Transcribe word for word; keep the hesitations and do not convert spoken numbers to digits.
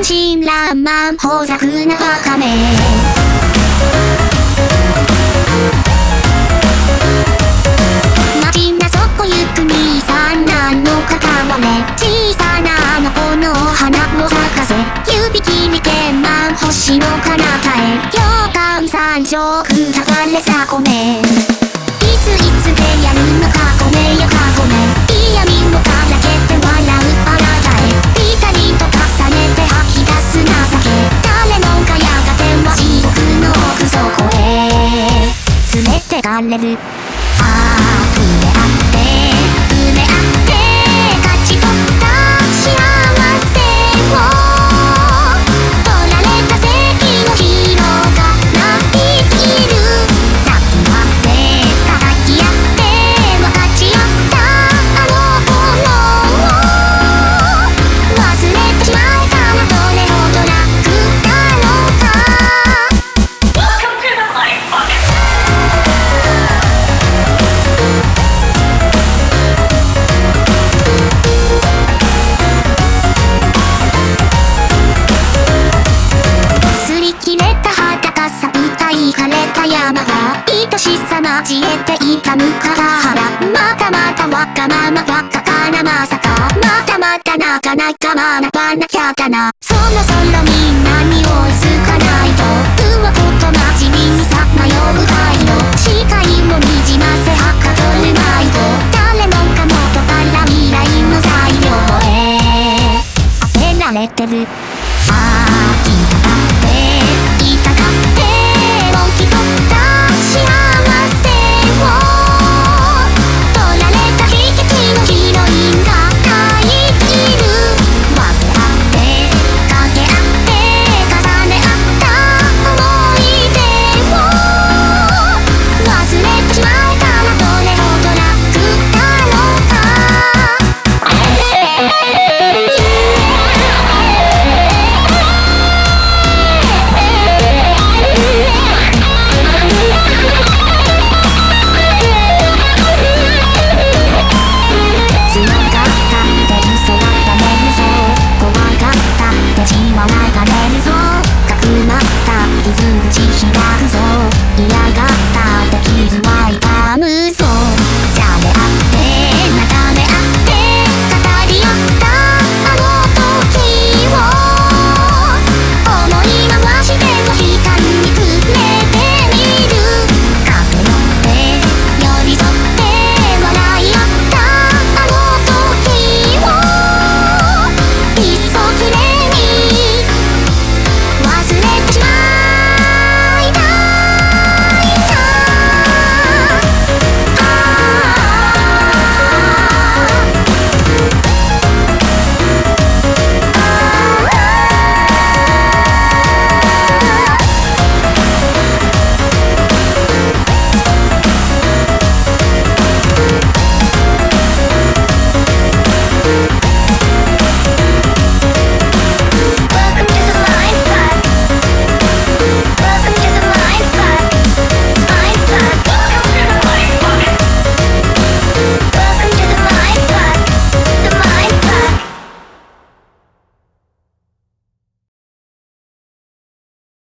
真爛漫豊作なバカめ。街なそこ行く兄さん何の関われ。小さなあの子の花を咲かせ。指切り剣満星の彼方へ。洋館三条吹かれさこめ。いついつでやるのかごめよかごめ。嫌味もからけて笑うあなたへ。ピカリと重ねて吐き出す情け。誰もがやがては地獄の奥底へ連れてかれる。ああ触れ合って触れ合って勝ち取った幸せを取られた席のヒーローが泣いている。抱き合って叩き合って分かち合ったあの頃を忘れてしまえたらどれほど楽だろうか。 Welcome to the Life Box. 擦り切れた裸さ歌い枯れた山が愛しさ交えて痛む川原。またまたわがままばっかかなまさか。またまたなかなか学ばなきゃだな。そろそろみんなに追いつかないと。うわことなじみにさまよう太陽。視界もにじませはかどるまいと。誰もかもとから未来の材料へ当てられてる。